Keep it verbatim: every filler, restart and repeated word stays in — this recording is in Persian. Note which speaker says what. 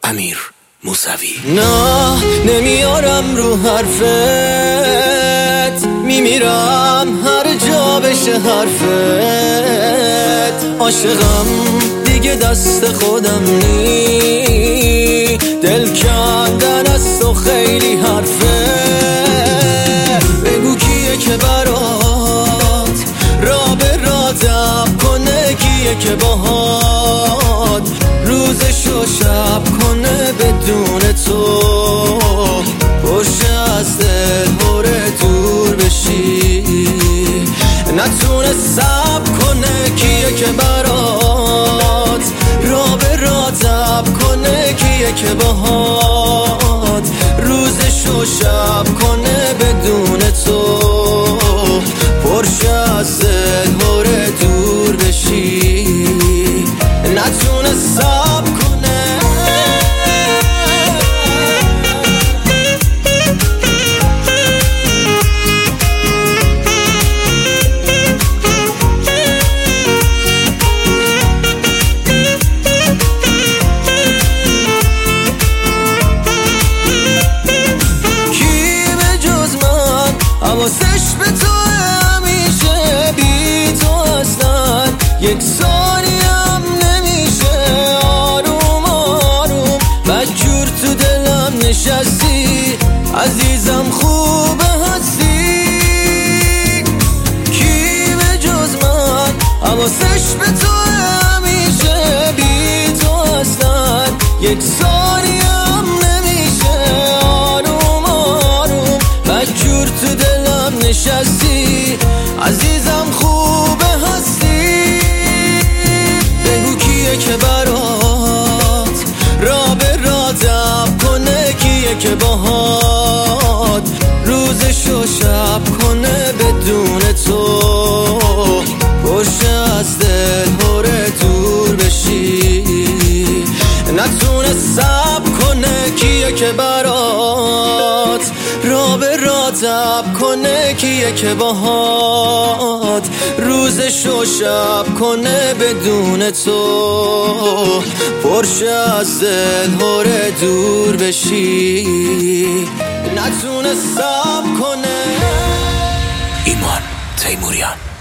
Speaker 1: امیر موسوی.
Speaker 2: نه نمیارم رو حرفت، میمیرم هر جا بشه حرفت. عاشقم دیگه دست خودم نی، دل کندن از تو خیلی حرفه. بگو کیه که برات را به را دب کنه، کیه که باهات روزشو شب کنه بدون تو. پشت از دل هره دور بشی، نتونه صبر کنه. کیه که برات را به را دب کنه، کیه که باهات روزشو شب کنه بدون تو. پشت از دل هره دور بشی، نتونه صبر کنه. حواسش به تو همیشه، بی تو اصلا یک ثانیم نمیشه. آروم آروم بدجور تو دلم نشستی، عزیزم خوبه هستی. کی به جز من حواسش به تو همیشه، بی تو اصلا یک ثانیم نمیشه. آروم آروم بدجور تو دلم نشستی، عزیزم خوبه هستی. بگو کیه که برات را به را دب کنه، کیه که باهات روزشو شب کنه بدون تو. پشت از دل هره دور بشی، نتونه صبر کنه. کیه که برات را به را دب کنه، کیه که باهات روزشو شب کنه بدون تو. پرش از دل هره دور بشی، نتونه صبر کنه.
Speaker 1: ایمان تیموریان.